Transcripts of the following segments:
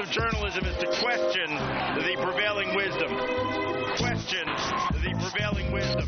of journalism is to question the prevailing wisdom. Question the prevailing wisdom.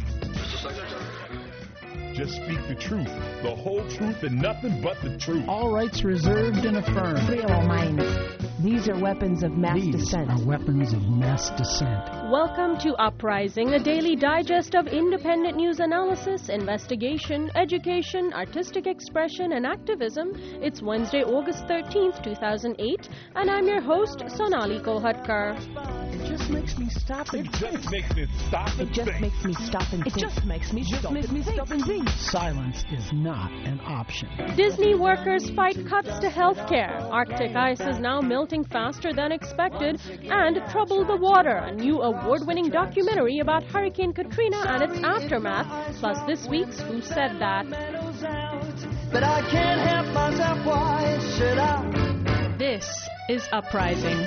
Just speak the truth, the whole truth, and nothing but the truth. All rights reserved and affirmed. Free all minds. These are weapons of mass dissent. These are weapons of mass dissent. Welcome to Uprising, a daily digest of independent news analysis, investigation, education, artistic expression, and activism. It's Wednesday, August 13th, 2008, and I'm your host, Sonali Kolhatkar. It just makes me stop and think. It just makes me stop and It just think. makes me stop and think. It just makes me stop and think. Silence is not an option. Disney workers fight cuts to healthcare. Arctic ice is now melting faster than expected. And Trouble the Water, a new award-winning documentary about Hurricane Katrina and its aftermath. Plus this week's Who Said That? But I can't help myself, why should I? This is Uprising.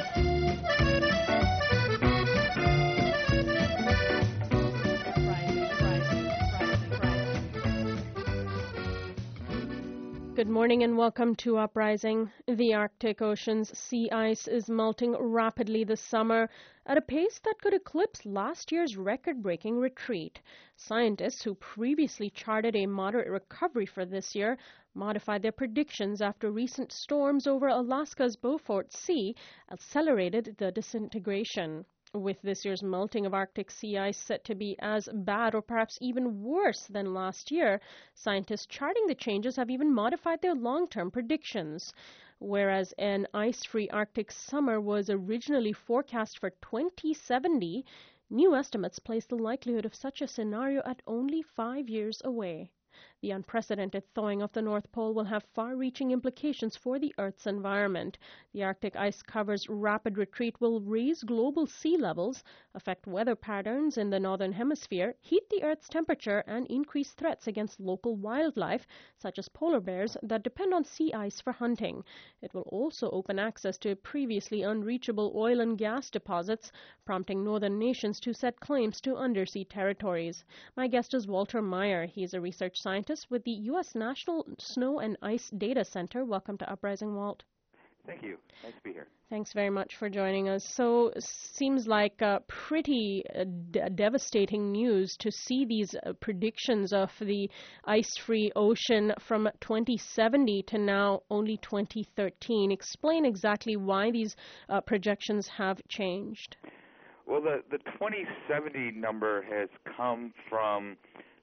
Good morning and welcome to Uprising. The Arctic Ocean's sea ice is melting rapidly this summer at a pace that could eclipse last year's record-breaking retreat. Scientists who previously charted a moderate recovery for this year modified their predictions after recent storms over Alaska's Beaufort Sea accelerated the disintegration. With this year's melting of Arctic sea ice set to be as bad or perhaps even worse than last year, scientists charting the changes have even modified their long-term predictions. Whereas an ice-free Arctic summer was originally forecast for 2070, new estimates place the likelihood of such a scenario at only 5 years away. The unprecedented thawing of the North Pole will have far-reaching implications for the Earth's environment. The Arctic ice cover's rapid retreat will raise global sea levels, affect weather patterns in the Northern Hemisphere, heat the Earth's temperature, and increase threats against local wildlife, such as polar bears that depend on sea ice for hunting. It will also open access to previously unreachable oil and gas deposits, prompting northern nations to set claims to undersea territories. My guest is Walter Meyer. He is a research scientist with the U.S. National Snow and Ice Data Center. Welcome to Uprising, Walt. Thank you. Nice to be here. Thanks very much for joining us. So, seems like pretty devastating news to see these predictions of the ice-free ocean from 2070 to now only 2013. Explain exactly why these projections have changed. Well, the 2070 number has come from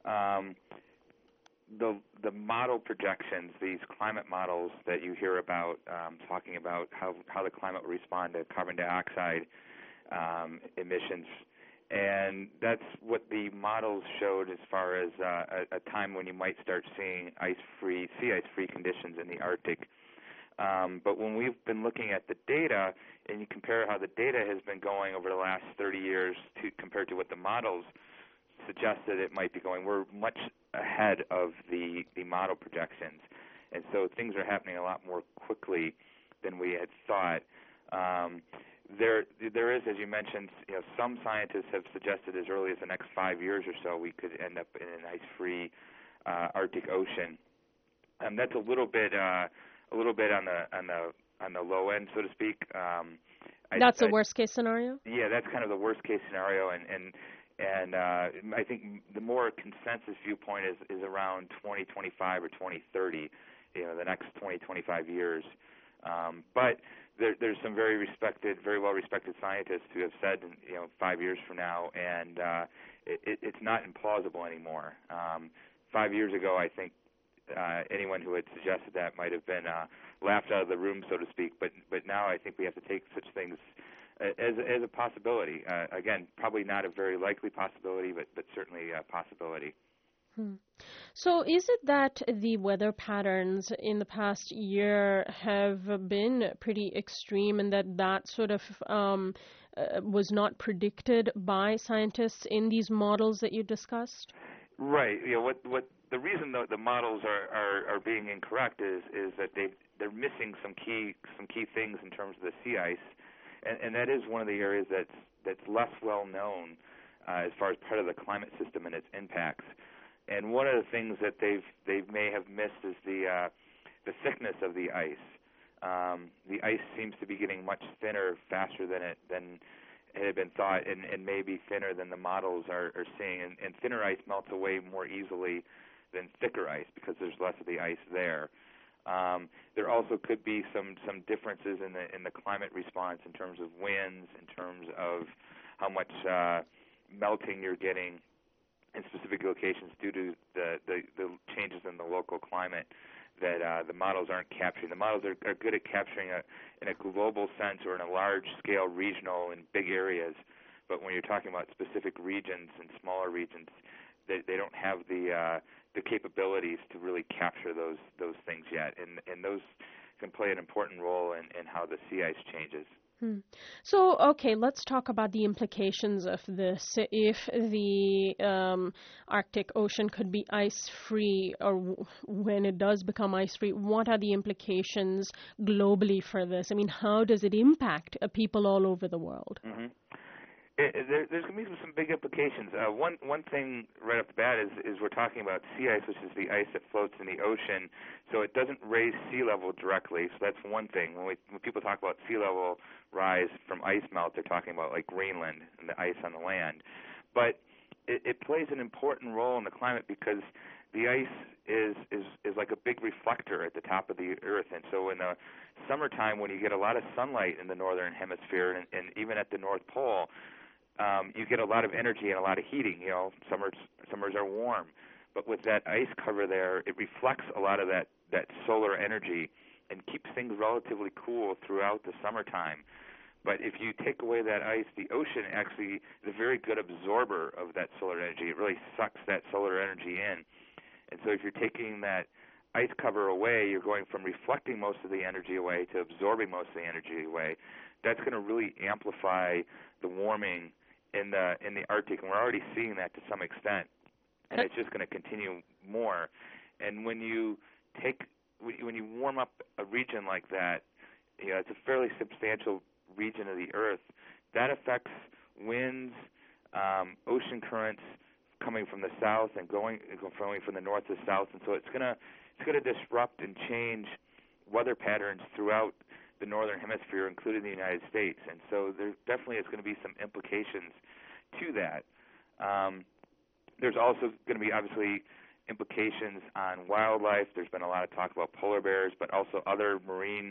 the model projections, these climate models that you hear about, talking about how the climate will respond to carbon dioxide emissions. And that's what the models showed as far as a time when you might start seeing sea ice-free conditions in the Arctic. But when we've been looking at the data, and you compare how the data has been going over the last 30 years compared to what the models suggested it might be going, we're much ahead of the model projections. And so things are happening a lot more quickly than we had thought. There is, as you mentioned, some scientists have suggested as early as the next 5 years or so we could end up in an ice-free Arctic Ocean. And that's a little bit on the low end, so to speak. That's a worst case scenario? Yeah, that's kind of the worst case scenario, and I think the more consensus viewpoint is around 2025 or 2030, the next 20-25 years. But there's some very well-respected scientists who have said, 5 years from now, and it's not implausible anymore. 5 years ago, I think anyone who had suggested that might have been laughed out of the room, so to speak. But now I think we have to take such things as a possibility. Again, probably not a very likely possibility, but certainly a possibility. So is it that the weather patterns in the past year have been pretty extreme and that sort of was not predicted by scientists in these models that you discussed? Right. What the reason the models are being incorrect is that they're missing some key things in terms of the sea ice. And that is one of the areas that's less well known as far as part of the climate system and its impacts. And one of the things that they may have missed is the thickness of the ice. the ice seems to be getting much thinner faster than it had been thought, and maybe thinner than the models are seeing. And thinner ice melts away more easily than thicker ice because there's less of the ice there. There also could be some differences in the climate response in terms of winds, in terms of how much melting you're getting in specific locations due to the changes in the local climate that the models aren't capturing. The models are good at capturing in a global sense or in a large-scale regional in big areas, but when you're talking about specific regions and smaller regions, they don't have the capabilities to really capture those things yet, and those can play an important role in how the sea ice changes. So, okay, let's talk about the implications of this. If the Arctic Ocean could be ice-free, or when it does become ice-free, what are the implications globally for this? I mean, how does it impact people all over the world? Mm-hmm. There's going to be some big implications. One thing right off the bat is we're talking about sea ice, which is the ice that floats in the ocean, so it doesn't raise sea level directly. So that's one thing. When people talk about sea level rise from ice melt, they're talking about like Greenland and the ice on the land. But it plays an important role in the climate because the ice is like a big reflector at the top of the Earth. And so in the summertime, when you get a lot of sunlight in the northern hemisphere and even at the North Pole, you get a lot of energy and a lot of heating. You know, summers are warm, but with that ice cover there, it reflects a lot of that solar energy and keeps things relatively cool throughout the summertime. But if you take away that ice, the ocean actually is a very good absorber of that solar energy. It really sucks that solar energy in. And so if you're taking that ice cover away, you're going from reflecting most of the energy away to absorbing most of the energy away. That's going to really amplify the warming in the Arctic, and we're already seeing that to some extent, and it's just going to continue more. And when you warm up a region like that, you know, it's a fairly substantial region of the Earth. That affects winds, ocean currents coming from the south and going from the north to the south, and so it's going to disrupt and change weather patterns throughout the northern hemisphere, including the United States. And so there definitely is going to be some implications to that. There's also going to be obviously implications on wildlife. There's been a lot of talk about polar bears, but also other marine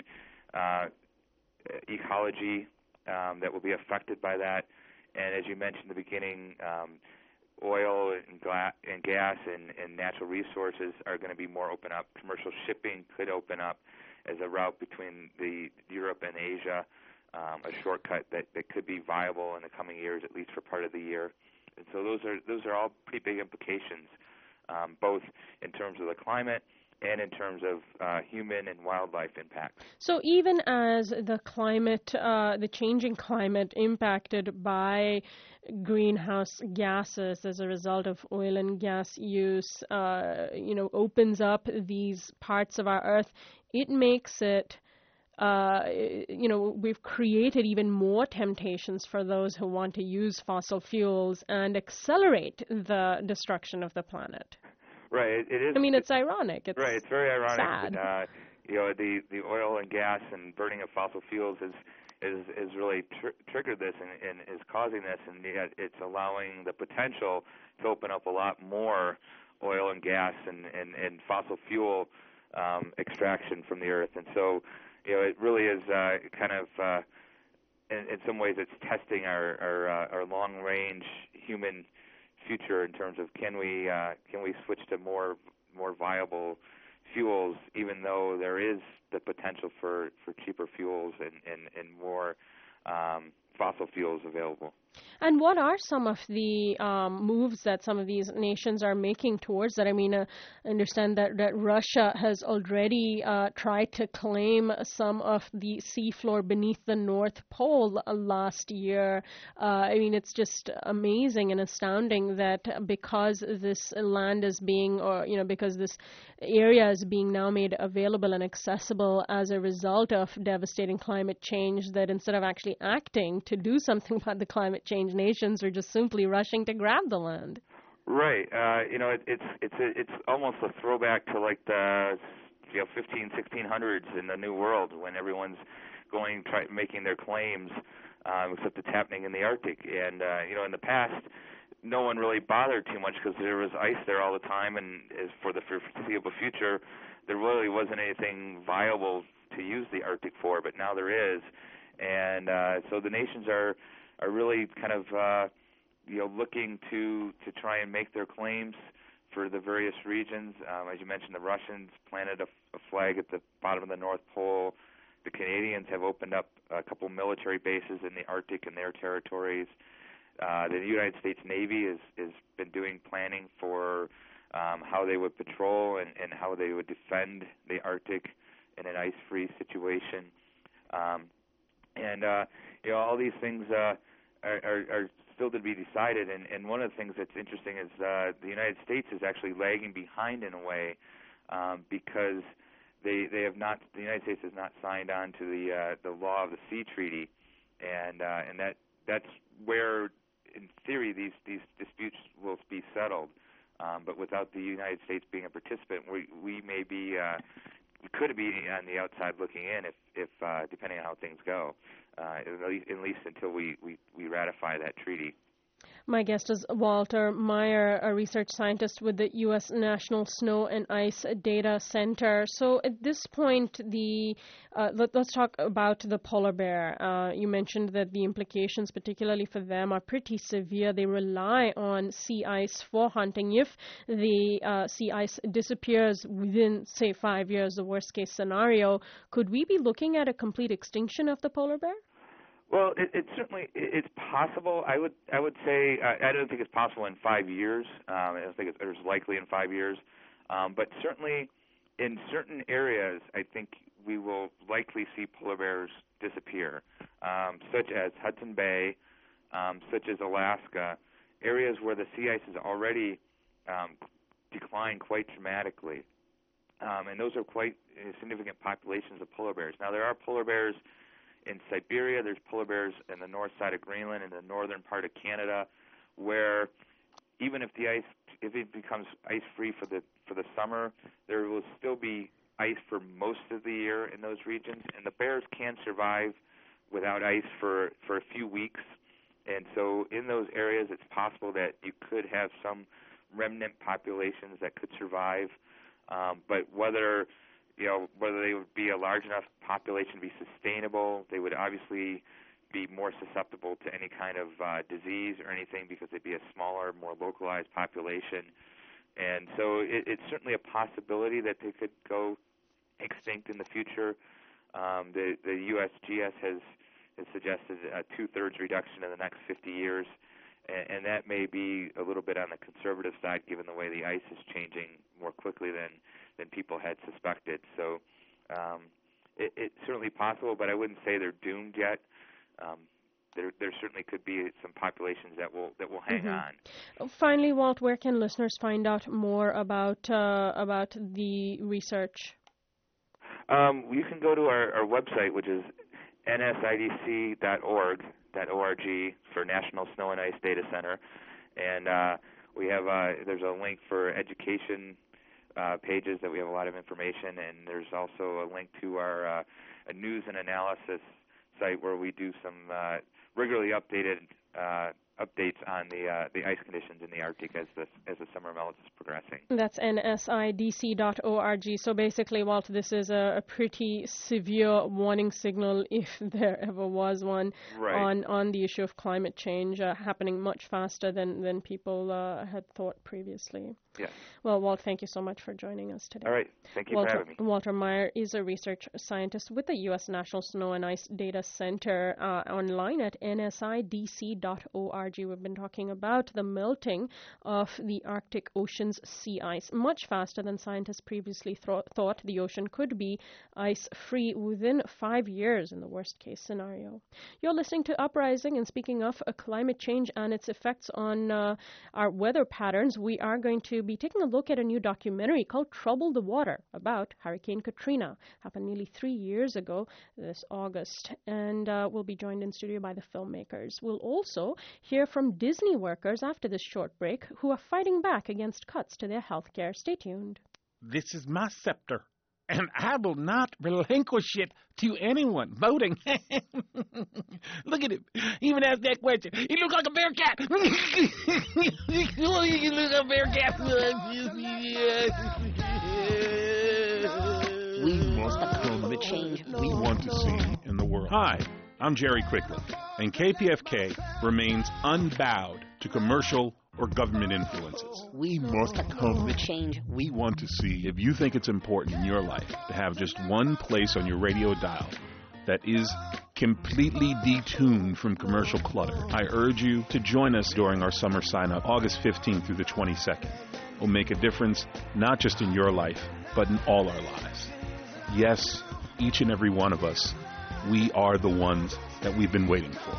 ecology that will be affected by that. And as you mentioned in the beginning, oil and gas and natural resources are going to be more open up. Commercial shipping could open up as a route between Europe and Asia, a shortcut that could be viable in the coming years, at least for part of the year. And so those are all pretty big implications, both in terms of the climate and in terms of human and wildlife impacts. So even as the climate, the changing climate impacted by greenhouse gases as a result of oil and gas use, opens up these parts of our Earth, it makes it, we've created even more temptations for those who want to use fossil fuels and accelerate the destruction of the planet. Right, it is. I mean, it's ironic. It's right, it's very ironic. Sad. That, the oil and gas and burning of fossil fuels is really triggered this and is causing this, and yet it's allowing the potential to open up a lot more oil and gas and fossil fuel extraction from the earth. And so, it really is kind of, in some ways, it's testing our long-range human future in terms of can we switch to more viable fuels, even though there is the potential for cheaper fuels and more fossil fuels available. And what are some of the moves that some of these nations are making towards that? I mean, I understand that Russia has already tried to claim some of the seafloor beneath the North Pole last year. I mean, it's just amazing and astounding that because this land is being, because this area is being now made available and accessible as a result of devastating climate change, that instead of actually acting to do something about the climate change, nations are just simply rushing to grab the land. Right. It's almost a throwback to like the 1600s in the New World when everyone's making their claims, except it's happening in the Arctic. And in the past, no one really bothered too much because there was ice there all the time, and as for the foreseeable future, there really wasn't anything viable to use the Arctic for. But now there is, and so the nations are really kind of looking to try and make their claims for the various regions. As you mentioned, the Russians planted a flag at the bottom of the North Pole. The Canadians have opened up a couple military bases in the Arctic in their territories. The United States Navy has been doing planning for how they would patrol and how they would defend the Arctic in an ice-free situation. All these things are still to be decided. And one of the things that's interesting is the United States is actually lagging behind in a way because they have not. The United States has not signed on to the Law of the Sea Treaty, and that's where, in theory, these disputes will be settled. But without the United States being a participant, we may be we could be on the outside looking in if depending on how things go, at least until we ratify that treaty. My guest is Walter Maier, a research scientist with the U.S. National Snow and Ice Data Center. So at this point, let's talk about the polar bear. You mentioned that the implications, particularly for them, are pretty severe. They rely on sea ice for hunting. If the sea ice disappears within, say, 5 years, the worst-case scenario, could we be looking at a complete extinction of the polar bear? Well, it's possible. I would say I don't think it's possible in 5 years. I don't think it's likely in 5 years. But certainly in certain areas, I think we will likely see polar bears disappear, such as Hudson Bay, such as Alaska, areas where the sea ice has already declined quite dramatically. And those are quite significant populations of polar bears. Now, there are polar bears in Siberia. There's polar bears in the north side of Greenland, in the northern part of Canada, where even if it becomes ice-free for the summer, there will still be ice for most of the year in those regions, and the bears can survive without ice for a few weeks. And so in those areas, it's possible that you could have some remnant populations that could survive, but whether they would be a large enough population to be sustainable, they would obviously be more susceptible to any kind of disease or anything because they'd be a smaller, more localized population. And so it's certainly a possibility that they could go extinct in the future. The USGS has suggested a 2/3 reduction in the next 50 years, and that may be a little bit on the conservative side given the way the ice is changing more quickly than people had suspected. So it's certainly possible, but I wouldn't say they're doomed yet. There certainly could be some populations that will hang on. Finally, Walt, where can listeners find out more about the research? You can go to our website, which is nsidc.org for National Snow and Ice Data Center, and we have there's a link for education pages that we have a lot of information, and there's also a link to our a news and analysis site where we do some regularly updated updates on the ice conditions in the Arctic as the summer melt is progressing. That's nsidc.org. So basically, Walt, this is a pretty severe warning signal, if there ever was one, right, on the issue of climate change happening much faster than people had thought previously. Yes. Well, Walt, thank you so much for joining us today. All right. Thank you for having me. Walter Maier is a research scientist with the U.S. National Snow and Ice Data Center, online at nsidc.org. We've been talking about the melting of the Arctic Ocean's sea ice much faster than scientists previously thought. The ocean could be ice-free within 5 years in the worst-case scenario. You're listening to Uprising, and speaking of climate change and its effects on our weather patterns, we are going to be taking a look at a new documentary called Trouble the Water about Hurricane Katrina. Happened nearly 3 years ago this August, and we'll be joined in studio by the filmmakers. We'll also hear from Disney workers after this short break who are fighting back against cuts to their health care. Stay tuned. This is my scepter. and I will not relinquish it to anyone voting. Look at him. He even asked that question. He looks like a bear cat. He looks like a bear cat. We must come the change we want to see in the world. Hi, I'm Jerry Quickly, and KPFK remains unbowed to commercial or government influences. We must come the change We want to see. If you think it's important in your life to have just one place on your radio dial that is completely detuned from commercial clutter, I urge you to join us during our summer sign-up, August 15th through the 22nd. It will make a difference not just in your life, but in all our lives. Yes, each and every one of us, we are the ones that we've been waiting for.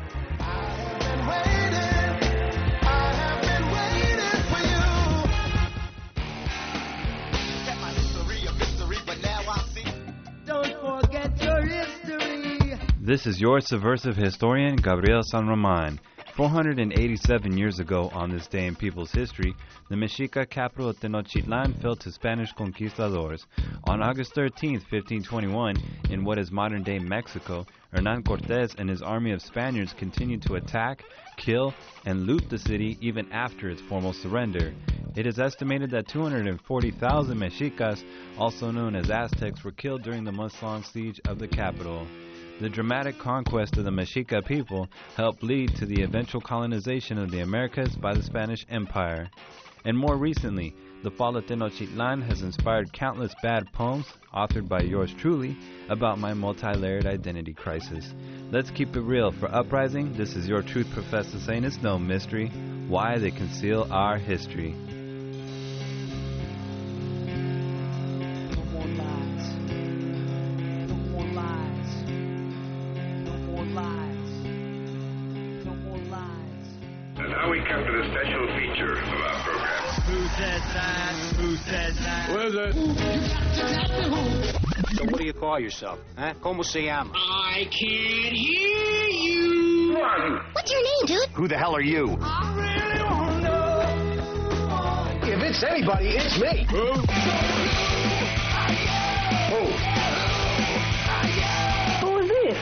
This is your subversive historian, Gabriel San Roman. 487 years ago, on this day in people's history, the Mexica capital of Tenochtitlan fell to Spanish conquistadors. On August 13, 1521, in what is modern-day Mexico, Hernán Cortés and his army of Spaniards continued to attack, kill, and loot the city even after its formal surrender. It is estimated that 240,000 Mexicas, also known as Aztecs, were killed during the months-long siege of the capital. The dramatic conquest of the Mexica people helped lead to the eventual colonization of the Americas by the Spanish Empire. And more recently, the fall of Tenochtitlan has inspired countless bad poems, authored by yours truly, about my multi-layered identity crisis. Let's keep it real. For Uprising, this is your truth professor saying it's no mystery why they conceal our history. We come to the special feature of our program. Who says that? Who says that? Who is it? So what do you call yourself? Huh? Como se llama? I can't hear you. Who are you? What's your name, dude? Who the hell are you? I really want to know. If it's anybody, it's me. Who? Who is this?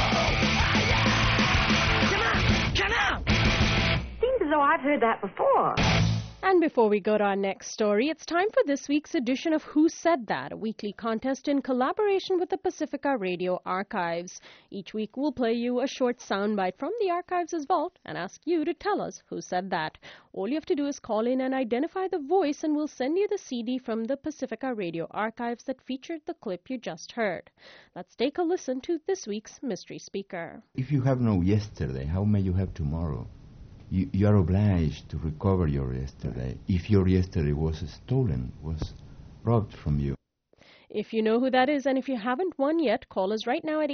Come on! Seems as though I've heard that before. And before we go to our next story, it's time for this week's edition of Who Said That, a weekly contest in collaboration with the Pacifica Radio Archives. Each week we'll play you a short soundbite from the Archives' vault and ask you to tell us who said that. All you have to do is call in and identify the voice, and we'll send you the CD from the Pacifica Radio Archives that featured the clip you just heard. Let's take a listen to this week's mystery speaker. If you have no yesterday, how may you have tomorrow? You are obliged to recover your yesterday if your yesterday was stolen, was robbed from you. If you know who that is, and if you haven't won yet, call us right now at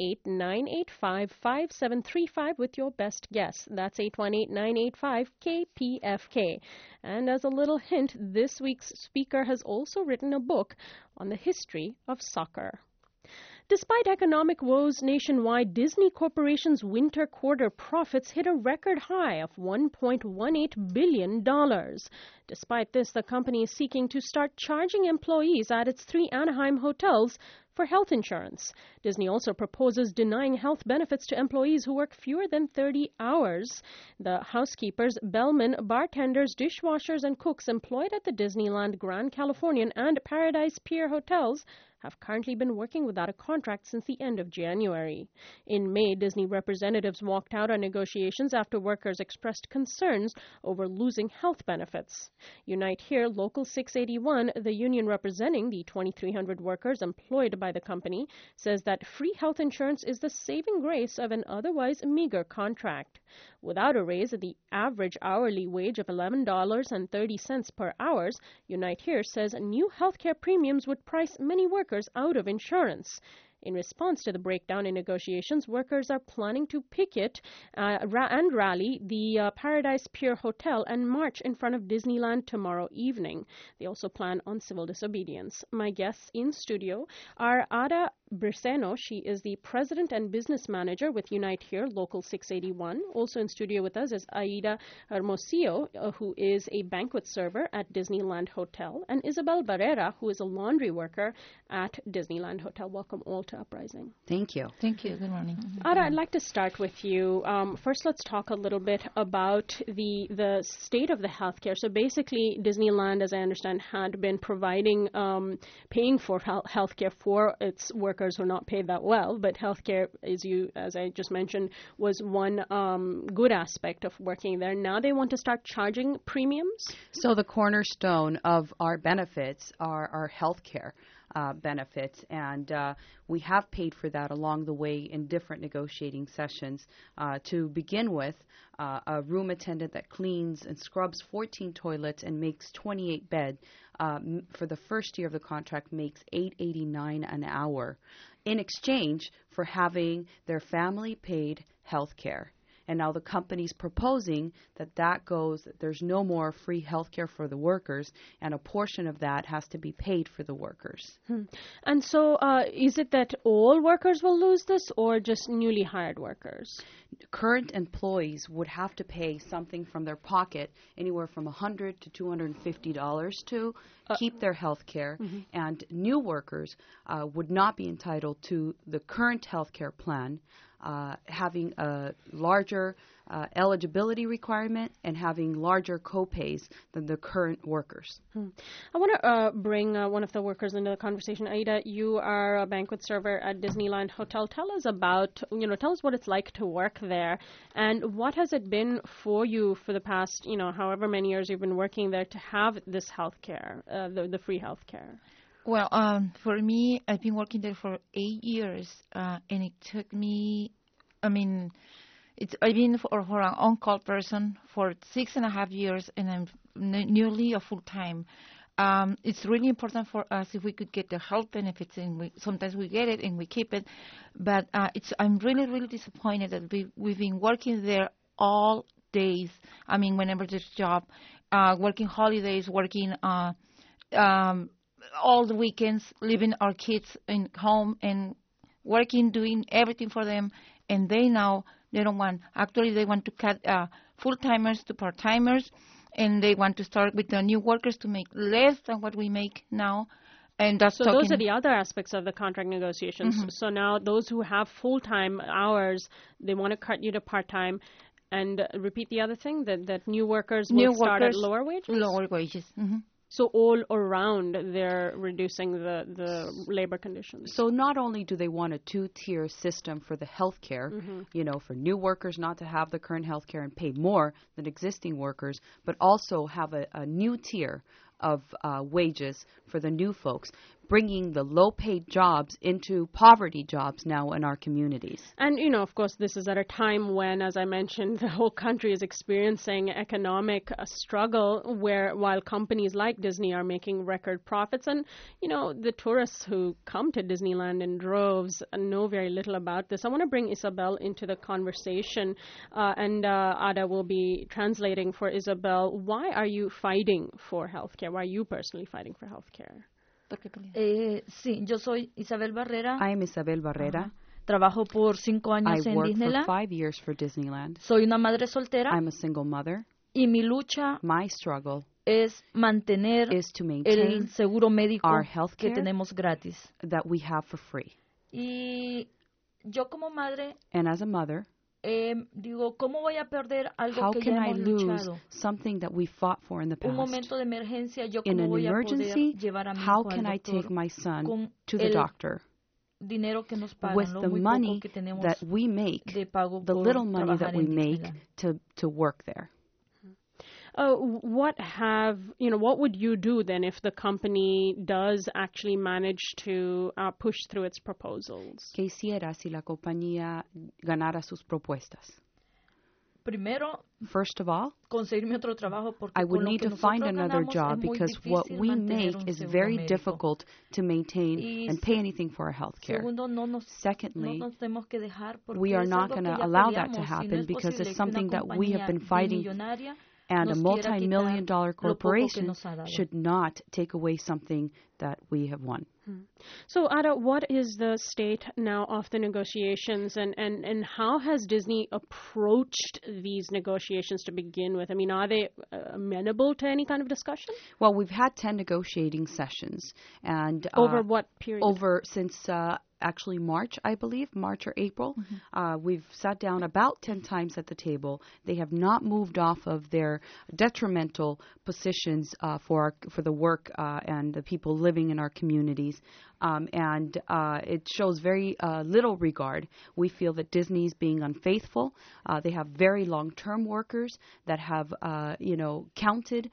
818-985-5735 with your best guess. That's 818-985-KPFK. And as a little hint, this week's speaker has also written a book on the history of soccer. Despite economic woes nationwide, Disney Corporation's winter quarter profits hit a record high of $1.18 billion. Despite this, the company is seeking to start charging employees at its 3 Anaheim hotels for health insurance. Disney also proposes denying health benefits to employees who work fewer than 30 hours. The housekeepers, bellmen, bartenders, dishwashers, and cooks employed at the Disneyland Grand Californian and Paradise Pier hotels have currently been working without a contract since the end of January. In May, Disney representatives walked out on negotiations after workers expressed concerns over losing health benefits. Unite Here Local 681, the union representing the 2,300 workers employed by the company, says that free health insurance is the saving grace of an otherwise meager contract. Without a raise, the average hourly wage of $11.30 per hour, Unite Here says new healthcare premiums would price many workers out of insurance. In response to the breakdown in negotiations, workers are planning to picket and rally the Paradise Pier Hotel and march in front of Disneyland tomorrow evening. They also plan on civil disobedience. My guests in studio are Ada Briceno. She is the President and Business Manager with Unite Here, Local 681. Also in studio with us is Aida Hermosillo, who is a banquet server at Disneyland Hotel, and Isabel Barrera, who is a laundry worker at Disneyland Hotel. Welcome all to Uprising. Thank you. Thank you. Good morning. Ada, I'd like to start with you. First, let's talk a little bit about the state of the healthcare. So basically, Disneyland, as I understand, had been providing, paying for healthcare for its workers who are not paid that well. But healthcare, as I just mentioned, was one good aspect of working there. Now they want to start charging premiums? So the cornerstone of our benefits are our healthcare benefits, and we have paid for that along the way in different negotiating sessions. To begin with, a room attendant that cleans and scrubs 14 toilets and makes 28 beds for the first year of the contract makes $8.89 an hour in exchange for having their family paid health care. And now the company's proposing that goes, there's no more free health care for the workers, and a portion of that has to be paid for the workers. And so is it that all workers will lose this, or just newly hired workers? Current employees would have to pay something from their pocket, anywhere from $100 to $250 to keep their health care, and new workers would not be entitled to the current health care plan, having a larger eligibility requirement and having larger co-pays than the current workers. I want to bring one of the workers into the conversation. Aida, you are a banquet server at Disneyland Hotel. Tell us tell us what it's like to work there, and what has it been for you for the past, however many years you've been working there, to have this health care, the free health care? Well, for me, I've been working there for 8 years, and it took me, I've been for an on-call person for 6.5 years, and I'm nearly a full-time. It's really important for us if we could get the health benefits, and sometimes we get it and we keep it, but I'm really, really disappointed that we've been working there all days. Whenever there's a job, working holidays, working all the weekends, leaving our kids in home and working, doing everything for them, and they don't want. Actually, they want to cut full-timers to part-timers, and they want to start with the new workers to make less than what we make now. And that's those are the other aspects of the contract negotiations. So now those who have full-time hours, they want to cut you to part-time. And repeat the other thing, that new workers will start at lower wages? Lower wages. So all around, they're reducing the labor conditions. So not only do they want a two-tier system for the health care, for new workers not to have the current health care and pay more than existing workers, but also have a new tier of wages for the new folks, bringing the low-paid jobs into poverty jobs now in our communities. And, of course, this is at a time when, as I mentioned, the whole country is experiencing economic struggle while companies like Disney are making record profits. And, the tourists who come to Disneyland in droves know very little about this. I want to bring Isabel into the conversation, and Ada will be translating for Isabel. Why are you fighting for health care? Why are you personally fighting for health care? Sí, yo soy Isabel Barrera. I am Isabel Barrera. Trabajo por 5 años en Disneyland. Disneyland. I worked for 5 years for Disneyland. Soy una madre soltera. I'm a single mother. Y mi lucha My struggle es mantener is to maintain el seguro médico our health care que tenemos gratis. That we have for free. Y yo como madre, and as a mother, digo, ¿cómo voy a perder algo how que can ya I hemos lose luchado? something that we fought for in the past? Un momento de emergencia, yo in cómo an voy a emergency, poder llevar a mi how hijo can al I doctor take my son con to the doctor dinero que nos pagan, with lo the muy money poco que tenemos that we make, de pago the por little money that trabajar we en make Disneyland? to work there? What would you do then if the company does actually manage to push through its proposals? ¿Qué hiciera si la compañía ganara sus propuestas? primero, first of all, conseguirme otro trabajo porque I would con lo need que to find nosotros another ganamos job es muy because what difícil we mantener make un is seguro very médico. difficult to maintain Y and pay anything for our health care. Segundo, no Secondly, nos tenemos que dejar porque we are es not algo going que to ya allow that to peleamos, y no happen es because posible it's que una something that we have compañía been fighting, billonaria and a nos quiera quitar multi-million-dollar lo poco que corporation nos ha dado. should not take away something that we have won. So, Ada, what is the state now of the negotiations, and how has Disney approached these negotiations to begin with? I mean, are they amenable to any kind of discussion? Well, we've had 10 negotiating sessions. And over what period? Since actually March, I believe, March or April. We've sat down about 10 times at the table. They have not moved off of their detrimental positions for the work and the people living in our communities. And it shows very little regard. We feel that Disney is being unfaithful. They have very long-term workers that have, counted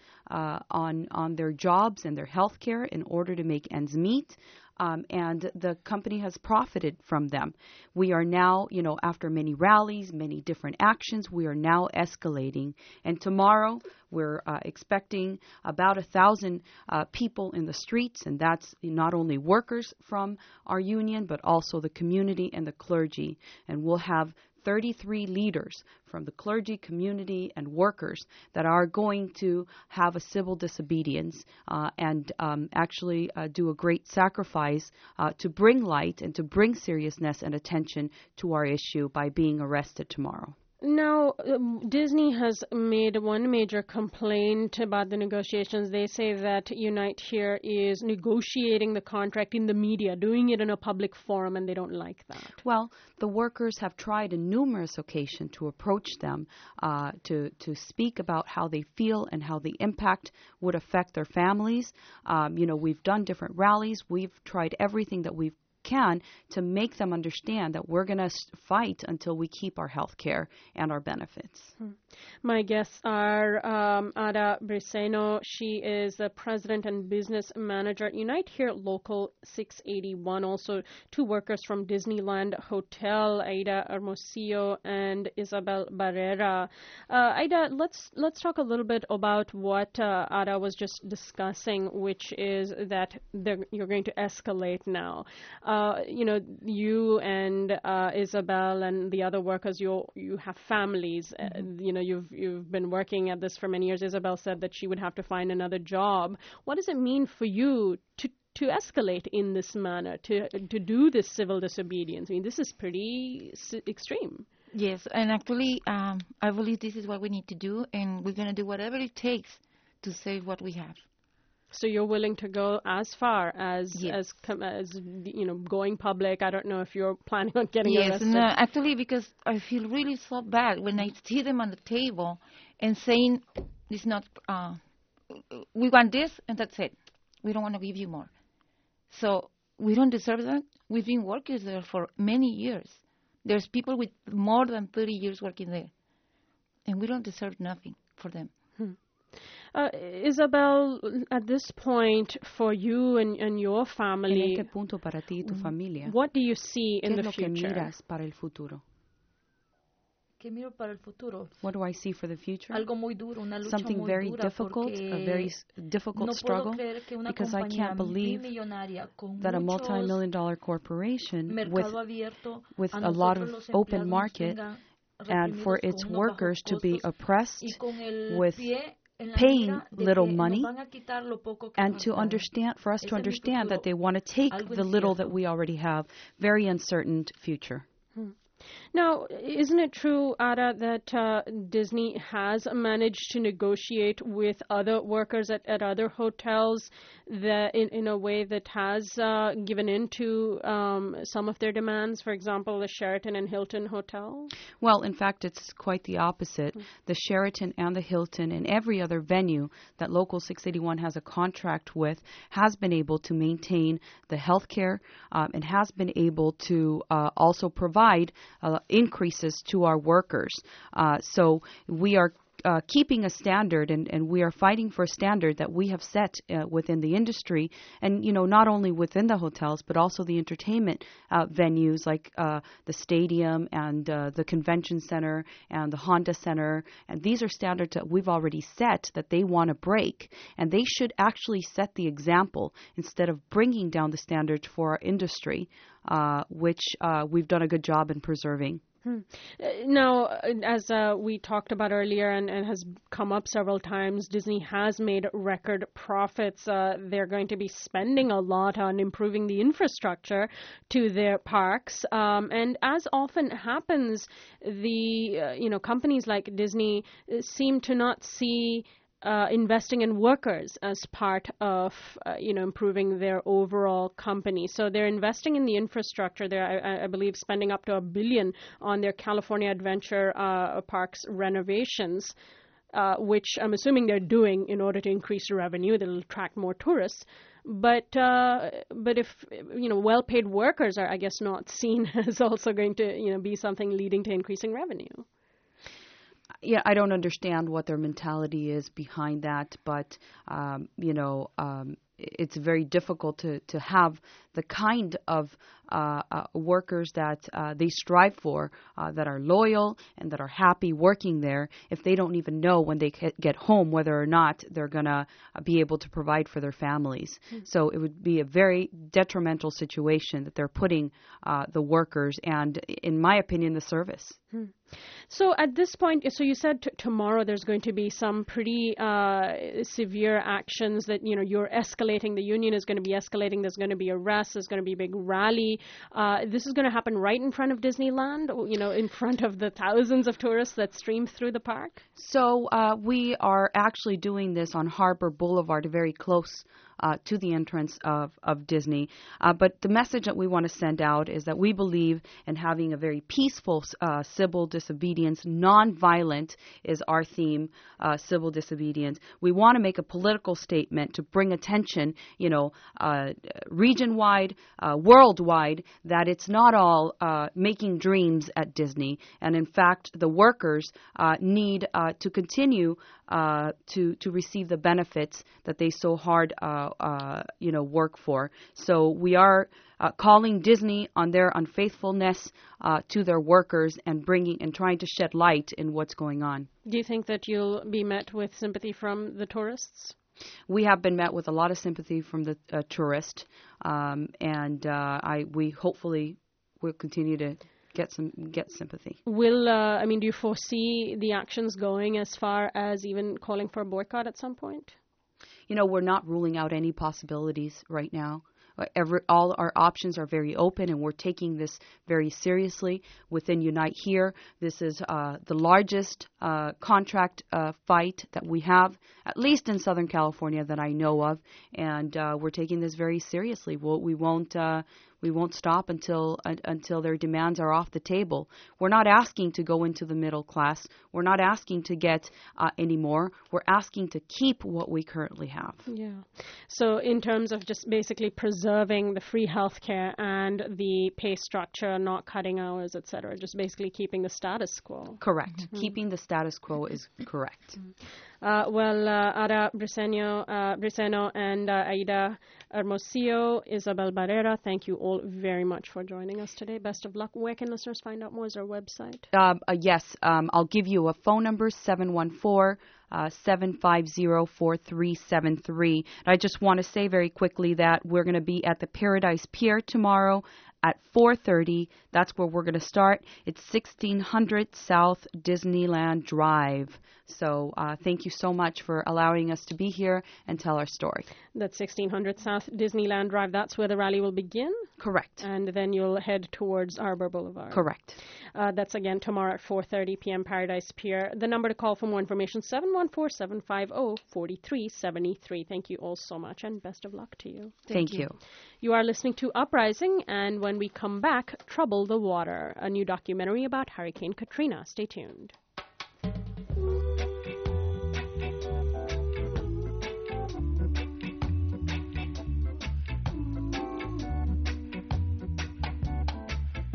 on their jobs and their health care in order to make ends meet. And the company has profited from them. We are now, after many rallies, many different actions, we are now escalating. And tomorrow, we're expecting about 1,000 people in the streets, and that's not only workers from our union, but also the community and the clergy. And we'll have 33 leaders from the clergy, community, and workers that are going to have a civil disobedience and actually do a great sacrifice to bring light and to bring seriousness and attention to our issue by being arrested tomorrow. Now, Disney has made one major complaint about the negotiations. They say that Unite Here is negotiating the contract in the media, doing it in a public forum, and they don't like that. Well, the workers have tried on numerous occasions to approach them to speak about how they feel and how the impact would affect their families. We've done different rallies. We've tried everything that we can to make them understand that we're going to fight until we keep our health care and our benefits. My guests are Ada Briceño. She is the president and business manager at Unite Here Local 681. Also, two workers from Disneyland Hotel, Aida Hermosillo and Isabel Barrera. Aida, let's talk a little bit about what Ada was just discussing, which is that you're going to escalate now. You and Isabel and the other workers, you have families. You've been working at this for many years. Isabel said that she would have to find another job. What does it mean for you to escalate in this manner, to do this civil disobedience? I mean, this is pretty extreme. Yes, and actually, I believe this is what we need to do, and we're going to do whatever it takes to save what we have. So you're willing to go as far as going public? I don't know if you're planning on getting arrested. Yes, actually, because I feel really so bad when I see them on the table and saying, "It's not. We want this, and that's it. We don't want to give you more." So we don't deserve that. We've been working there for many years. There's people with more than 30 years working there, and we don't deserve nothing for them. Isabel, at this point, for you and your family, en este punto para ti y tu familia, what do you see in the future? ¿Qué es lo que miras para el futuro? ¿Qué miro para el futuro? What do I see for the future? Algo muy duro, una lucha Something muy very dura, difficult, a very difficult struggle, because I can't believe that a multi-million-dollar corporation with a lot of open market and for its workers to be oppressed with paying little money, and for us to understand that they want to take the little that we already have. Very uncertain future. Now, isn't it true, Ada, that Disney has managed to negotiate with other workers at other hotels that in a way that has given in to some of their demands, for example, the Sheraton and Hilton Hotel? Well, in fact, it's quite the opposite. The Sheraton and the Hilton and every other venue that Local 681 has a contract with has been able to maintain the health care and has been able to also provide increases to our workers. So we are keeping a standard, and we are fighting for a standard that we have set within the industry, and not only within the hotels, but also the entertainment venues like the stadium and the convention center and the Honda Center. And these are standards that we've already set that they want to break, and they should actually set the example instead of bringing down the standards for our industry, which we've done a good job in preserving. Now, as we talked about earlier and has come up several times, Disney has made record profits. They're going to be spending a lot on improving the infrastructure to their parks. And as often happens, the companies like Disney seem to not see investing in workers as part of improving their overall company. So they're investing in the infrastructure. They're, I believe, spending up to $1 billion on their California Adventure Parks renovations, which I'm assuming they're doing in order to increase revenue. They'll attract more tourists. But if well-paid workers are, I guess, not seen as also going to be something leading to increasing revenue. Yeah, I don't understand what their mentality is behind that, but it's very difficult to have the kind of workers that they strive for, that are loyal and that are happy working there, if they don't even know when they get home whether or not they're going to be able to provide for their families. So it would be a very detrimental situation that they're putting the workers and, in my opinion, the service. So at this point, so you said tomorrow there's going to be some pretty severe actions that, you're escalating. The union is going to be escalating. There's going to be arrests. There's going to be a big rally. This is going to happen right in front of Disneyland, in front of the thousands of tourists that stream through the park? So we are actually doing this on Harbor Boulevard, very close to the entrance of Disney. But the message that we want to send out is that we believe in having a very peaceful civil disobedience. Non-violent is our theme, civil disobedience. We want to make a political statement to bring attention, region-wide, worldwide, that it's not all making dreams at Disney. And in fact, the workers need to continue to receive the benefits that they so hard work for. So we are calling Disney on their unfaithfulness to their workers and trying to shed light in what's going on. Do you think that you'll be met with sympathy from the tourists? We have been met with a lot of sympathy from the tourist, and we hopefully will continue to get sympathy. Do you foresee the actions going as far as even calling for a boycott at some point? We're not ruling out any possibilities right now. All our options are very open, and we're taking this very seriously within Unite Here. This is the largest contract fight that we have, at least in Southern California, that I know of, and we're taking this very seriously. We won't stop until their demands are off the table. We're not asking to go into the middle class. We're not asking to get any more. We're asking to keep what we currently have. Yeah. So in terms of just basically preserving the free health care and the pay structure, not cutting hours, etc., just basically keeping the status quo. Correct. Mm-hmm. Keeping the status quo is correct. Ada Briceño and Aida Hermosillo, Isabel Barrera, thank you all very much for joining us today. Best of luck. Where can listeners find out more? Is our website? Yes. I'll give you a phone number, 714-750-4373. I just want to say very quickly that we're going to be at the Paradise Pier tomorrow at 4:30. That's where we're going to start. It's 1600 South Disneyland Drive. So thank you so much for allowing us to be here and tell our story. That's 1600 South Disneyland Drive. That's where the rally will begin? Correct. And then you'll head towards Arbor Boulevard. Correct. That's again tomorrow at 4:30 p.m. Paradise Pier. The number to call for more information, 714-750-4373. Thank you all so much, and best of luck to you. Thank you. You are listening to Uprising, and when we come back, Trouble the Water, a new documentary about Hurricane Katrina. Stay tuned.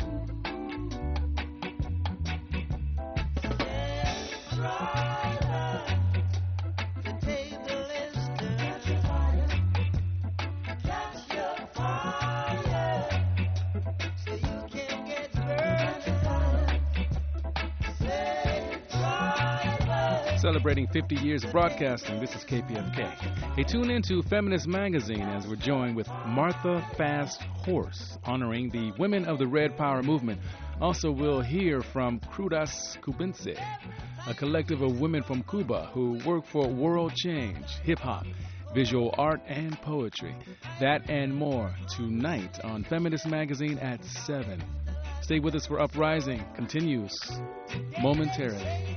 Driver. Celebrating 50 years of broadcasting, this is KPFK. Hey, tune in to Feminist Magazine as we're joined with Martha Fast Horse, honoring the women of the Red Power movement. Also, we'll hear from Crudas Cubense, a collective of women from Cuba who work for world change, hip-hop, visual art, and poetry. That and more tonight on Feminist Magazine at 7. Stay with us for Uprising. Continues momentarily.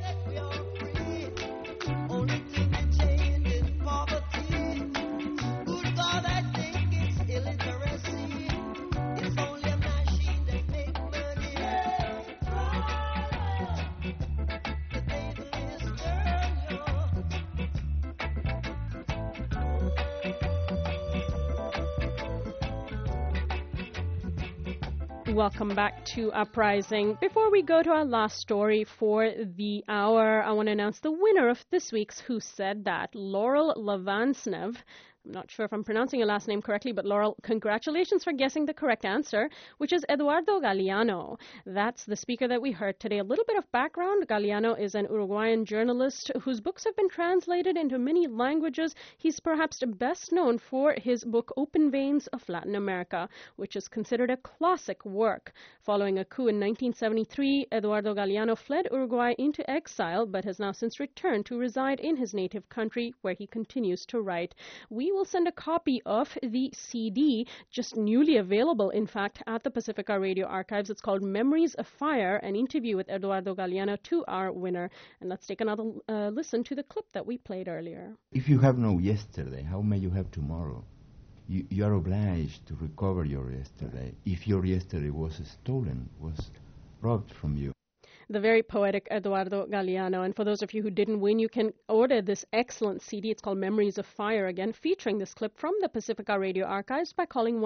Welcome back to Uprising. Before we go to our last story for the hour, I want to announce the winner of this week's Who Said That, Laurel Lavansnev. I'm not sure if I'm pronouncing your last name correctly, but Laurel, congratulations for guessing the correct answer, which is Eduardo Galeano. That's the speaker that we heard today. A little bit of background. Galeano is an Uruguayan journalist whose books have been translated into many languages. He's perhaps best known for his book Open Veins of Latin America, which is considered a classic work. Following a coup in 1973, Eduardo Galeano fled Uruguay into exile, but has now since returned to reside in his native country, where he continues to write. We will send a copy of the CD, just newly available, in fact, at the Pacifica Radio Archives. It's called Memories of Fire, an interview with Eduardo Galeano, to our winner. And let's take another listen to the clip that we played earlier. If you have no yesterday, how may you have tomorrow? You are obliged to recover your yesterday. If your yesterday was stolen, was robbed from you. The very poetic Eduardo Galeano. And for those of you who didn't win, you can order this excellent CD. It's called Memories of Fire, again, featuring this clip from the Pacifica Radio Archives by calling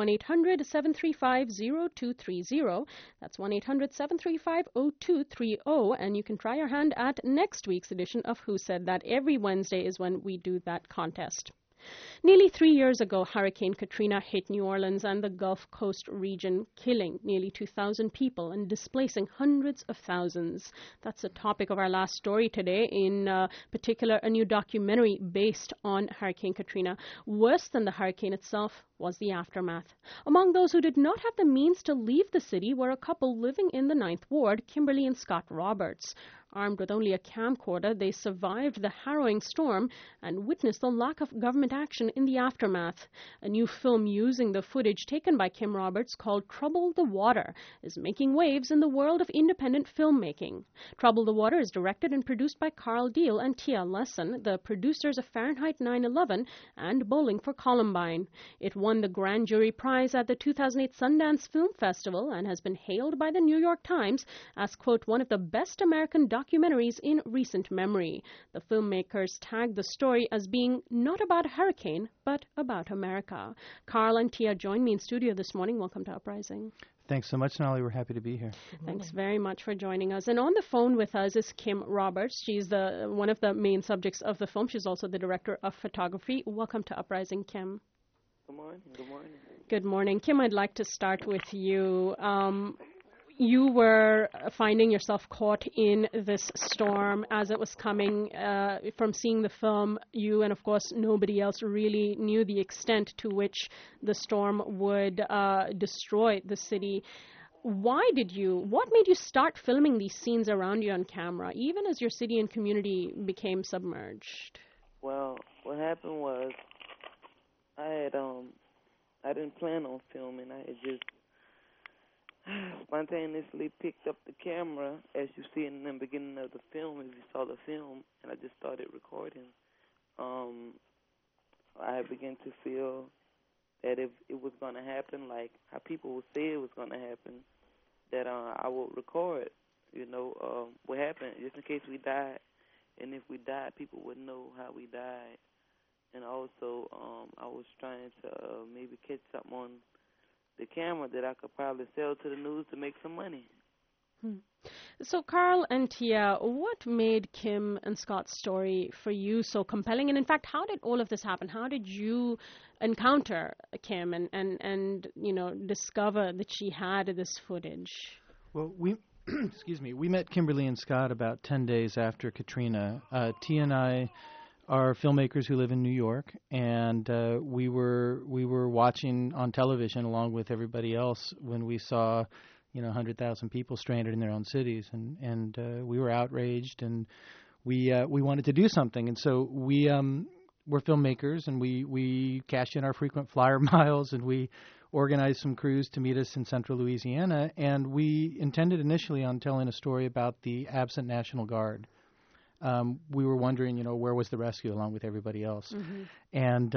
1-800-735-0230. That's 1-800-735-0230. And you can try your hand at next week's edition of Who Said That. Every Wednesday is when we do that contest. Nearly 3 years ago, Hurricane Katrina hit New Orleans and the Gulf Coast region, killing nearly 2,000 people and displacing hundreds of thousands. That's the topic of our last story today, in particular a new documentary based on Hurricane Katrina. Worse than the hurricane itself was the aftermath. Among those who did not have the means to leave the city were a couple living in the 9th Ward, Kimberly and Scott Roberts. Armed with only a camcorder, they survived the harrowing storm and witnessed the lack of government action in the aftermath. A new film using the footage taken by Kim Roberts, called Trouble the Water, is making waves in the world of independent filmmaking. Trouble the Water is directed and produced by Carl Deal and Tia Lesson, the producers of Fahrenheit 9/11 and Bowling for Columbine. It won the Grand Jury Prize at the 2008 Sundance Film Festival and has been hailed by the New York Times as, quote, one of the best American documentaries in recent memory. The filmmakers tagged the story as being not about a hurricane, but about America. Carl and Tia join me in studio this morning. Welcome to Uprising. Thanks so much, Nolly. We're happy to be here. Thanks very much for joining us. And on the phone with us is Kim Roberts. She's one of the main subjects of the film. She's also the director of photography. Welcome to Uprising, Kim. Good morning. Good morning. Good morning. Kim, I'd like to start with you. You were finding yourself caught in this storm as it was coming. From seeing the film, you and, of course, nobody else really knew the extent to which the storm would destroy the city. What made you start filming these scenes around you on camera, even as your city and community became submerged? Well, what happened was I didn't plan on filming. I had just spontaneously picked up the camera, as you see in the beginning of the film, as you saw the film, and I just started recording. I began to feel that if it was going to happen, like how people would say it was going to happen, that I would record, what happened, just in case we died. And if we died, people would know how we died. And also, I was trying to maybe catch something on the camera that I could probably sell to the news to make some money. So, Carl and Tia, what made Kim and Scott's story for you so compelling? And in fact, how did all of this happen? How did you encounter Kim and discover that she had this footage? Well, we excuse me, we met Kimberly and Scott about 10 days after Katrina. T and I are filmmakers who live in New York, and we were watching on television along with everybody else when we saw, 100,000 people stranded in their own cities, and we were outraged, and we wanted to do something, and so we're filmmakers, and we cashed in our frequent flyer miles, and we organized some crews to meet us in central Louisiana, and we intended initially on telling a story about the absent National Guard. We were wondering, where was the rescue along with everybody else? Mm-hmm. And,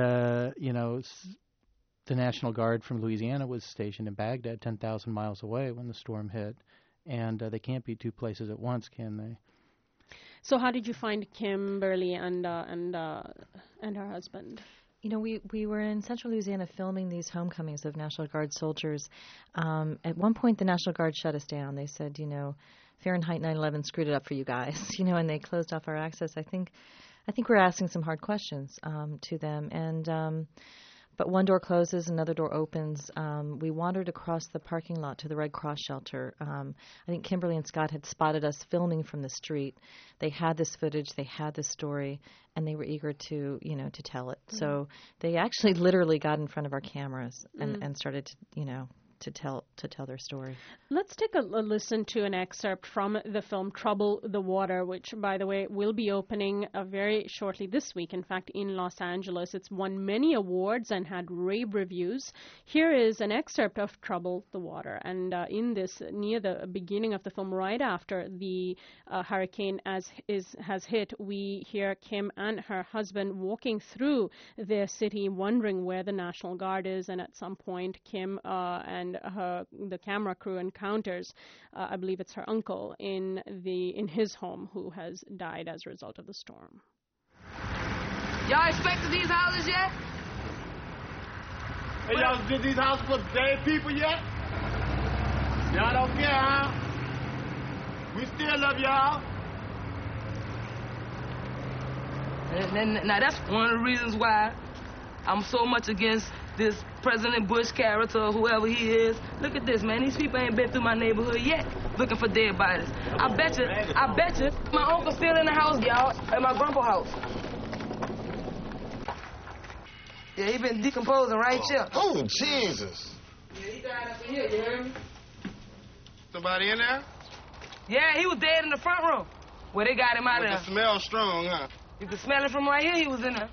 the National Guard from Louisiana was stationed in Baghdad, 10,000 miles away when the storm hit, and they can't be two places at once, can they? So how did you find Kimberly and her husband? We were in central Louisiana filming these homecomings of National Guard soldiers. At one point, the National Guard shut us down. They said, Fahrenheit 9/11 screwed it up for you guys, and they closed off our access. I think we're asking some hard questions to them, and but one door closes, another door opens. We wandered across the parking lot to the Red Cross shelter. I think Kimberly and Scott had spotted us filming from the street. They had this footage, they had this story, and they were eager to tell it. Mm. So they actually literally got in front of our cameras and started to tell their story. Let's take a listen to an excerpt from the film Trouble the Water, which, by the way, will be opening very shortly this week, in fact, in Los Angeles. It's won many awards and had rave reviews. Here is an excerpt of Trouble the Water. And in this, near the beginning of the film, right after the hurricane has hit, we hear Kim and her husband walking through their city, wondering where the National Guard is. And at some point, Kim and the camera crew encounters, I believe it's her uncle in his home, who has died as a result of the storm. Y'all expected these houses yet? Hey, y'all did these houses for dead people yet? Y'all don't care, huh? We still love y'all. Now that's one of the reasons why I'm so much against this President Bush character or whoever he is. Look at this, man. These people ain't been through my neighborhood yet looking for dead bodies. I bet you my uncle's still in the house, y'all, at my grandpa's house. Yeah, he been decomposing right here. Oh, Jesus. Yeah, he died up in here, you heard me? Somebody in there? Yeah, he was dead in the front room. Well, they got him out of there. The smell strong, huh? You can smell it from right here. He was in there.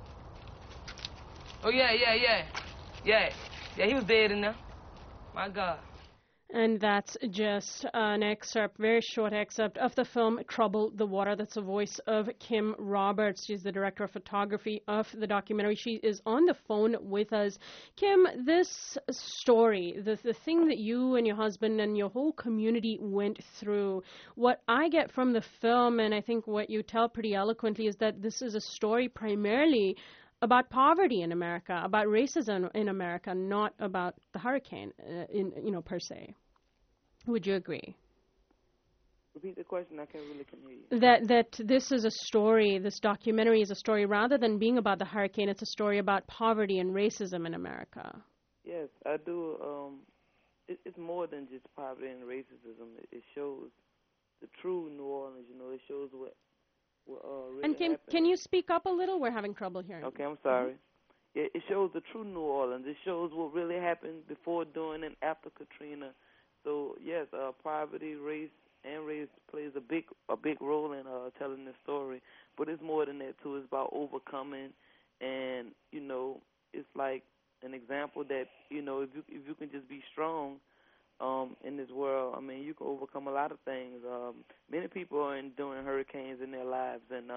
Oh, yeah. Yeah, he was dead in there. My God. And that's just an excerpt, very short excerpt of the film Trouble the Water. That's the voice of Kim Roberts. She's the director of photography of the documentary. She is on the phone with us. Kim, this story, the thing that you and your husband and your whole community went through, what I get from the film, and I think what you tell pretty eloquently, is that this is a story primarily about poverty in America, about racism in America, not about the hurricane, per se. Would you agree? Repeat the question. I can't really hear you. That this is a story, this documentary is a story, rather than being about the hurricane, it's a story about poverty and racism in America. Yes, I do. It's more than just poverty and racism. It shows the true New Orleans. It shows what really and can you speak up a little? We're having trouble hearing. Okay, I'm sorry. Mm-hmm. It shows the true New Orleans. It shows what really happened before, during, and after Katrina. So yes, poverty, race plays a big role in telling the story. But it's more than that too. It's about overcoming, and it's like an example that if you can just be strong. In this world, I mean, you can overcome a lot of things. Many people are enduring hurricanes in their lives, and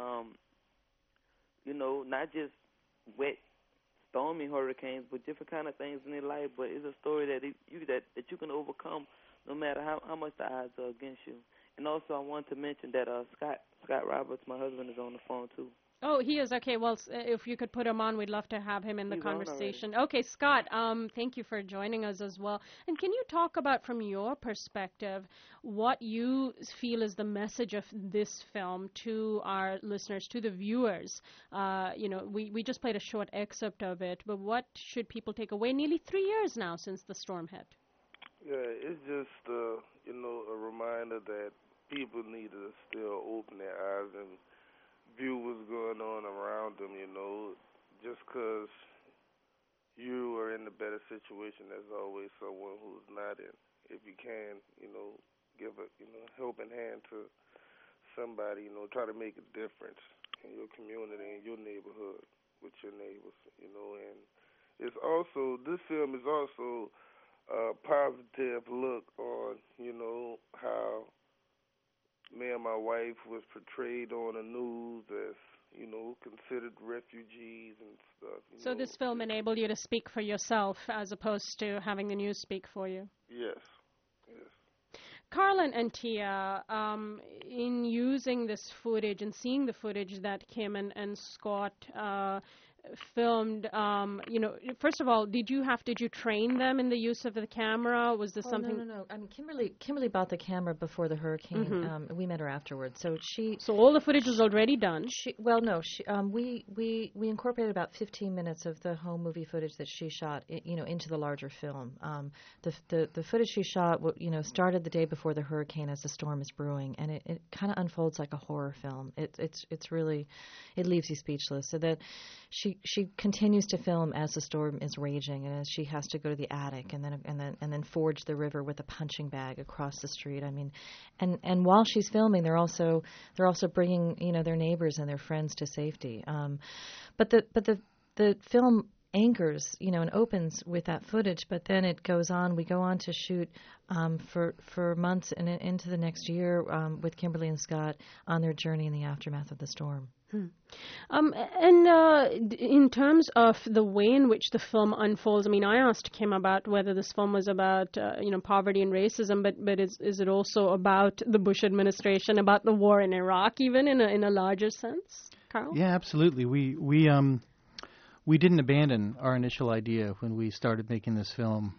not just wet, stormy hurricanes, but different kind of things in their life. But it's a story that you can overcome, no matter how much the odds are against you. And also, I want to mention that Scott Roberts, my husband, is on the phone too. Oh, he is. Okay, well, if you could put him on, we'd love to have him in the conversation. Okay, Scott, thank you for joining us as well. And can you talk about, from your perspective, what you feel is the message of this film to our listeners, to the viewers? We just played a short excerpt of it, but what should people take away? Nearly 3 years now since the storm hit. Yeah, it's just, a reminder that people need to still open their eyes and view what's going on around them, Just because you are in a better situation, there's always someone who's not in. If you can, give a, helping hand to somebody, try to make a difference in your community, in your neighborhood, with your neighbors, and it's also, this film is also a positive look on, how me and my wife was portrayed on the news as, considered refugees and stuff. So this film enabled you to speak for yourself as opposed to having the news speak for you? Yes. Carl and Tia, in using this footage and seeing the footage that Kim and Scott filmed, first of all, did you train them in the use of the camera? Was this something? No. I mean, Kimberly bought the camera before the hurricane. Mm-hmm. We met her afterwards, so all the footage was already done. We incorporated about 15 minutes of the home movie footage that she shot, into the larger film. The footage she shot, started the day before the hurricane as the storm is brewing, and it kind of unfolds like a horror film. It's really, it leaves you speechless. So that she continues to film as the storm is raging, and as she has to go to the attic and then forge the river with a punching bag across the street. I mean, and while she's filming, they're also bringing their neighbors and their friends to safety. But the film anchors, and opens with that footage, but then it goes on. We go on to shoot for months and into the next year with Kimberly and Scott on their journey in the aftermath of the storm. In terms of the way in which the film unfolds, I mean, I asked Kim about whether this film was about poverty and racism, but is it also about the Bush administration, about the war in Iraq, even in a larger sense, Carl? Yeah, absolutely. We didn't abandon our initial idea when we started making this film.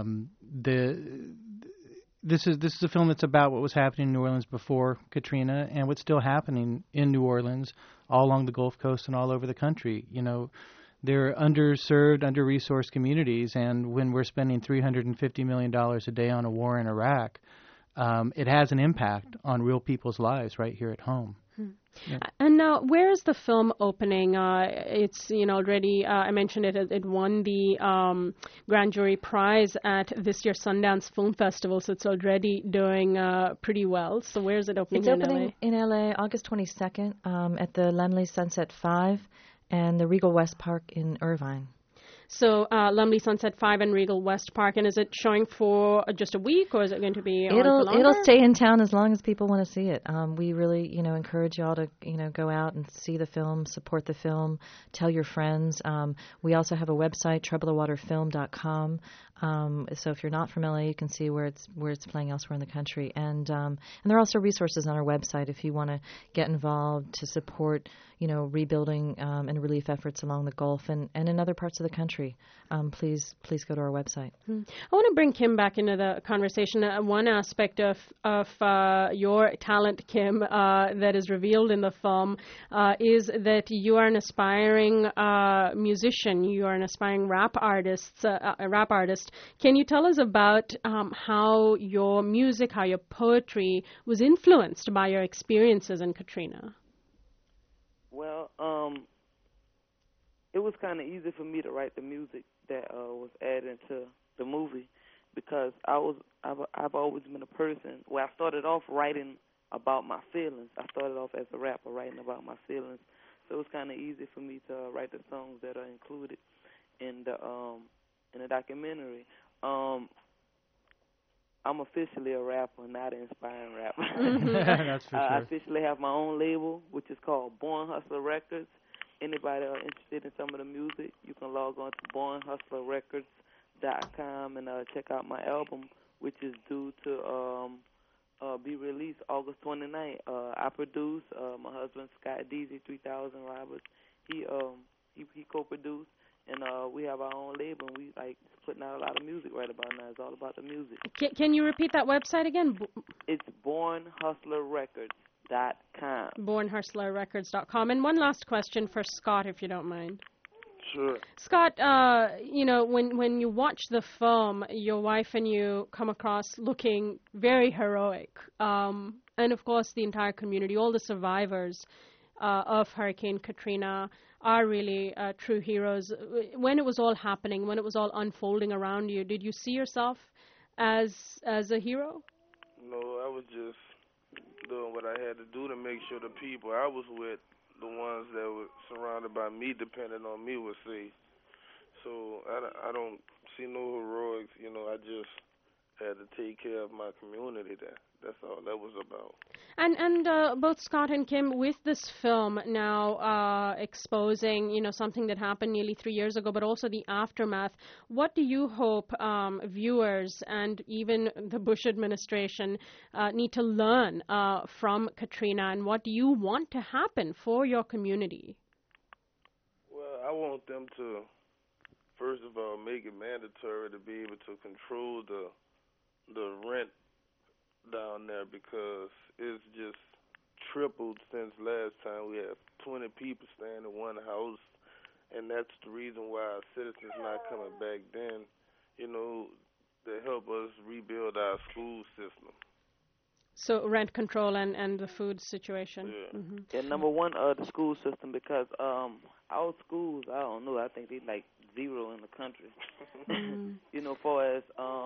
This is a film that's about what was happening in New Orleans before Katrina and what's still happening in New Orleans, all along the Gulf Coast and all over the country. They're underserved, under-resourced communities, and when we're spending $350 million a day on a war in Iraq, it has an impact on real people's lives right here at home. Yeah. And now, where is the film opening? It's already. I mentioned it. It won the Grand Jury Prize at this year's Sundance Film Festival, so it's already doing pretty well. So where is it opening? It's opening in LA August 22nd at the Laemmle Sunset 5 and the Regal West Park in Irvine. So Laemmle Sunset 5 and Regal West Park, and is it showing for just a week, or is it going to be on for longer? It'll stay in town as long as people want to see it. We really, encourage you all to, go out and see the film, support the film, tell your friends. We also have a website, troublethewaterfilm.com. So if you're not from LA, you can see where it's playing elsewhere in the country, and there are also resources on our website if you want to get involved to support, rebuilding and relief efforts along the Gulf and in other parts of the country. Please go to our website. I want to bring Kim back into the conversation. One aspect of your talent, Kim, that is revealed in the film is that you are an aspiring musician. You are an aspiring rap artist. Can you tell us about how your music, how your poetry was influenced by your experiences in Katrina? Well, it was kind of easy for me to write the music that was added to the movie because I've always been a person where I started off writing about my feelings. I started off as a rapper writing about my feelings, so it was kind of easy for me to write the songs that are included in the documentary. I'm officially a rapper, not an inspiring rapper. That's for sure. I officially have my own label, which is called Born Hustler Records. Anybody interested in some of the music, you can log on to bornhustlerrecords.com and check out my album, which is due to be released August 29th. I produce. My husband, Scott Deasy, 3000 Roberts, he co-produced. And we have our own label, and we putting out a lot of music right about now. It's all about the music. Can you repeat that website again? It's bornhustlerrecords.com. Bornhustlerrecords.com. And one last question for Scott, if you don't mind. Sure. Scott, when you watch the film, your wife and you come across looking very heroic. And, of course, the entire community, all the survivors of Hurricane Katrina are really true heroes. When it was all happening, when it was all unfolding around you, did you see yourself as a hero? No, I was just doing what I had to do to make sure the people I was with, the ones that were surrounded by me, depending on me, were safe. So I don't see no heroics. I just had to take care of my community there. That's all that was about. And both Scott and Kim, with this film now exposing, something that happened nearly 3 years ago, but also the aftermath, what do you hope viewers and even the Bush administration need to learn from Katrina, and what do you want to happen for your community? Well, I want them to, first of all, make it mandatory to be able to control the rent down there, because it's just tripled since last time. We had 20 people staying in one house, and that's the reason why our citizens not coming back then, to help us rebuild our school system. So rent control and the food situation. Yeah. Mm-hmm. Yeah, number one, the school system, because our schools, I don't know, I think they like zero in the country. Far as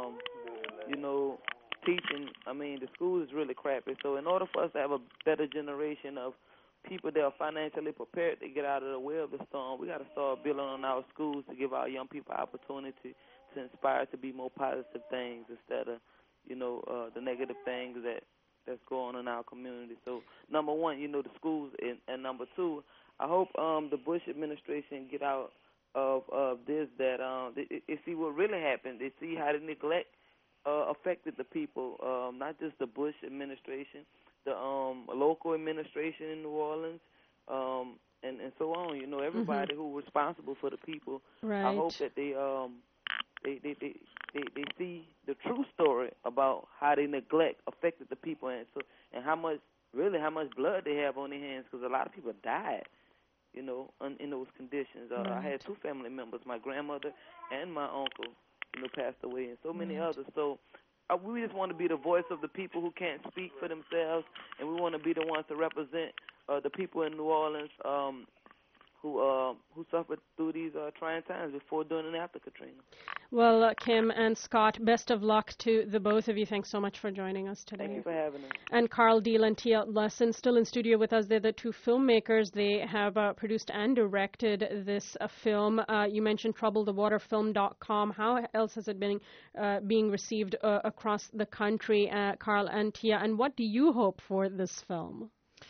teaching, the school is really crappy. So in order for us to have a better generation of people that are financially prepared to get out of the way of the storm, we got to start building on our schools to give our young people opportunity to inspire to be more positive things instead of, the negative things that's going on in our community. So number one, the schools, and number two, I hope the Bush administration get out of this, that they see what really happened. They see how the neglect affected the people, not just the Bush administration, the local administration in New Orleans, and so on. Everybody who was responsible for the people. Right. I hope that they see the true story about how the neglect affected the people, and how much blood they have on their hands, because a lot of people died, in those conditions. I had two family members, my grandmother and my uncle, passed away, and so many others. So we just want to be the voice of the people who can't speak for themselves, and we want to be the ones to represent the people in New Orleans who suffered through these trying times before, during, and after Katrina. Well, Kim and Scott, best of luck to the both of you. Thanks so much for joining us today. Thank you for having us. And Carl Deal and Tia Lesson, still in studio with us. They're the two filmmakers. They have produced and directed this film. You mentioned TroubleTheWaterFilm.com. How else has it been being received across the country, Carl and Tia? And what do you hope for this film?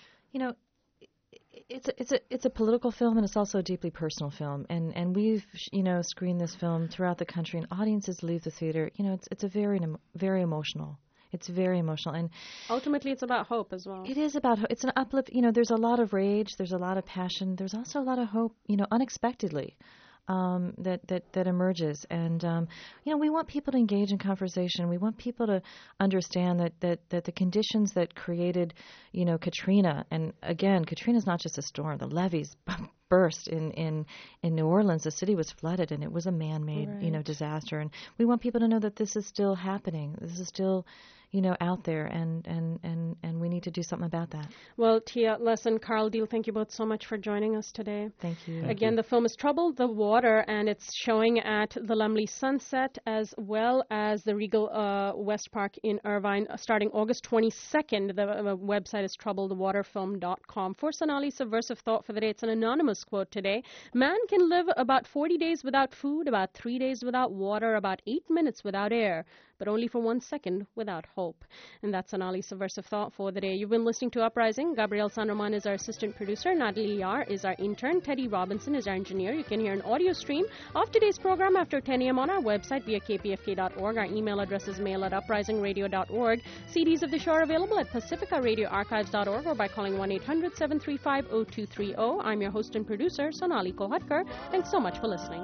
It's a political film, and it's also a deeply personal film. And we've screened this film throughout the country, and audiences leave the theater. It's a very emotional. It's very emotional, and ultimately it's about hope as well. It is about hope. It's an uplift. There's a lot of rage. There's a lot of passion. There's also a lot of hope. Unexpectedly. That emerges, and we want people to engage in conversation. We want people to understand that the conditions that created Katrina, and again, Katrina's not just a storm. The levees burst in New Orleans. The city was flooded, and it was a man-made disaster. And we want people to know that this is still happening. This is still out there, and we need to do something about that. Well, Tia Lesson, Carl Deal, thank you both so much for joining us today. Thank you. Again, the film is Trouble the Water, and it's showing at the Lumley Sunset as well as the Regal West Park in Irvine starting August 22nd. The website is TroubleTheWaterFilm.com. For Sonali's subversive thought for the day, it's an anonymous quote today. Man can live about 40 days without food, about 3 days without water, about 8 minutes without air, but only for 1 second without hope. And that's Sonali's subversive thought for the day. You've been listening to Uprising. Gabrielle San Roman is our assistant producer. Natalie Yar is our intern. Teddy Robinson is our engineer. You can hear an audio stream of today's program after 10 a.m. on our website via kpfk.org. Our email address is mail@uprisingradio.org. CDs of the show are available at pacificaradioarchives.org or by calling 1-800-735-0230. I'm your host and producer, Sonali Kohatkar. Thanks so much for listening.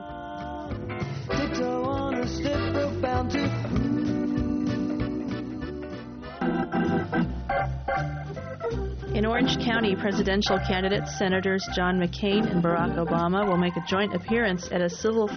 In Orange County, presidential candidates Senators John McCain and Barack Obama will make a joint appearance at a civil